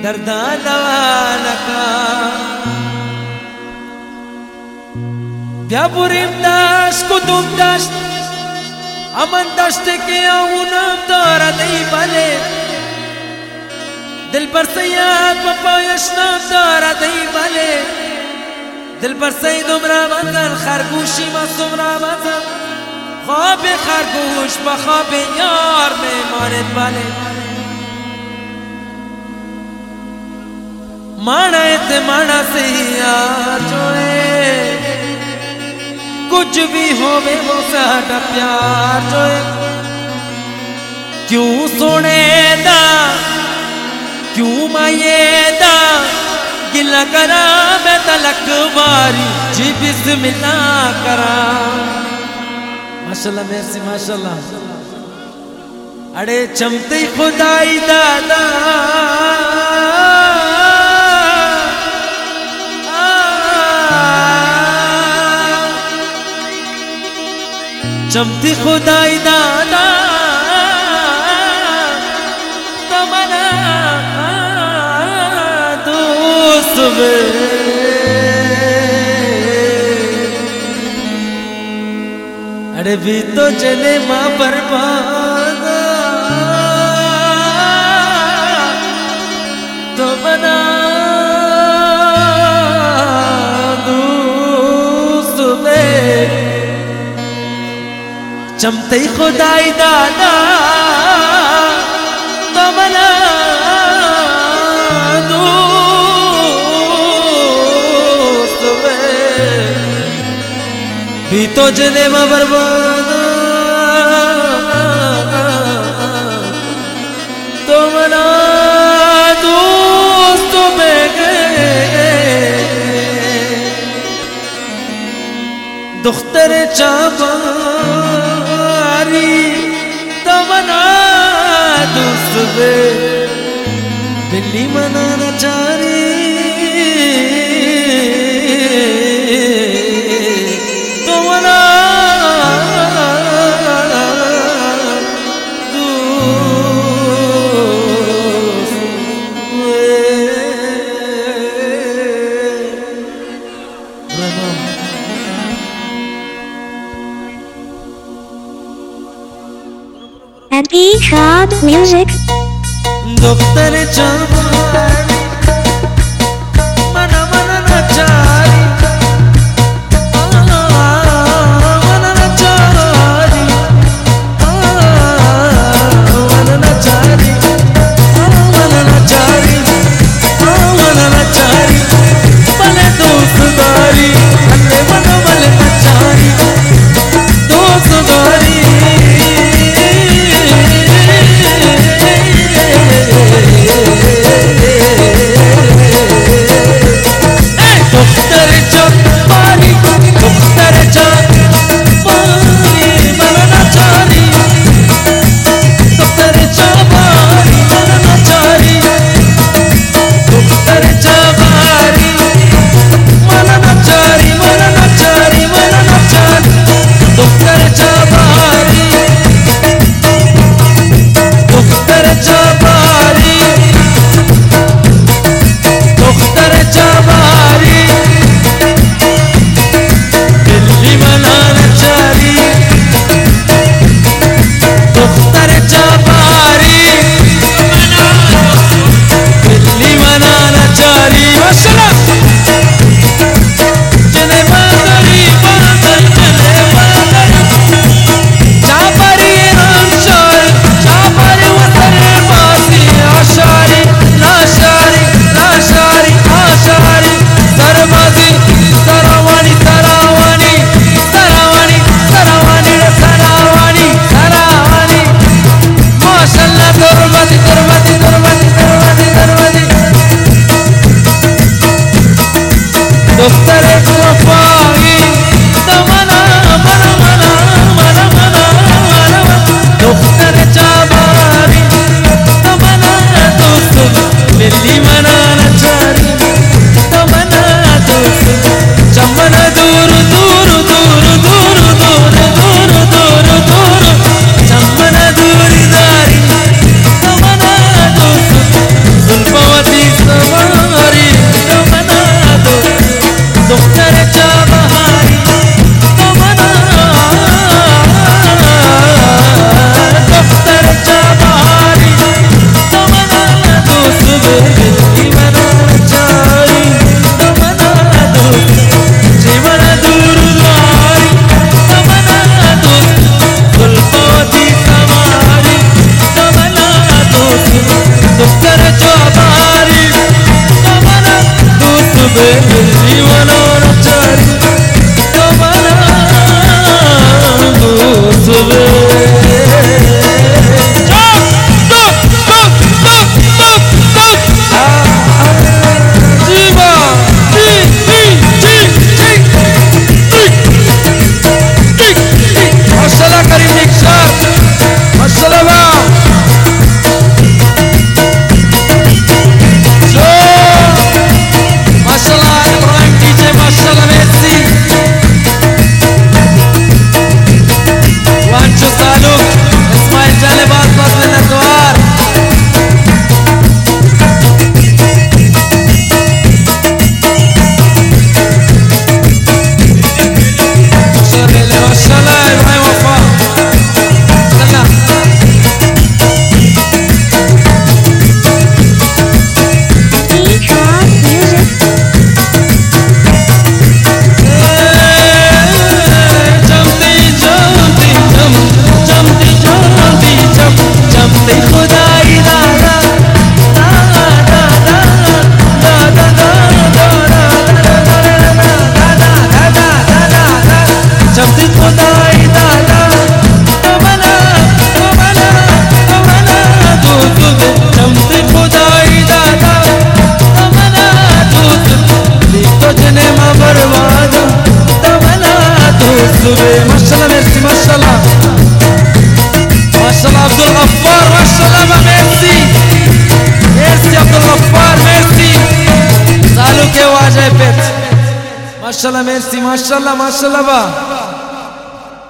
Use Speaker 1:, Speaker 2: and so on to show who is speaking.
Speaker 1: दर्दा दवानका Byaburim dash kudum dash Aman dash ke aunam dara dei bale Dil par sayyad papayash nam dara dei bale Dil par sayyid umra bazan khargushi masumra bazan خواب خرگوش با خواب یار میماند bale माना ते माना से यार जो है कुछ भी होवे वो साडा प्यार जो है क्यों सोने दा क्यों माये दा गिला करा मैं तलक बारी जी बिस्मिल्लाह करा माशाल्लाह मेर्सी माशाल्लाह अरे चमते खुदाई दादा चमती खुदाई दादा तमना दोस्त अरे भी तो चले माँ बर्बाद तो बना दोस्त चमते खुदाई दादा तमना दोस्त भी तो जले में बर्बाद तमना दोस्त में गए दुख्तर चाबा तमना दोस्त बिल्ली मनाना चारी तमना
Speaker 2: And Ishad Music.
Speaker 1: Doctor Chamari, mana mana nachari, mana nachari, mana nachari, mana nachari, mana nachari, bale dostari, alle mana bale nachari, dostari. माशाल्लाह मेर्सी माशाल्लाह माशाल्लाह अब्दुल गफ्फार माशाल्लाह मेर्सी मेर्सी अब्दुल गफ्फार मेर्सी सालू के वाजे पे माशाल्लाह मेर्सी माशाल्लाह माशाल्लाह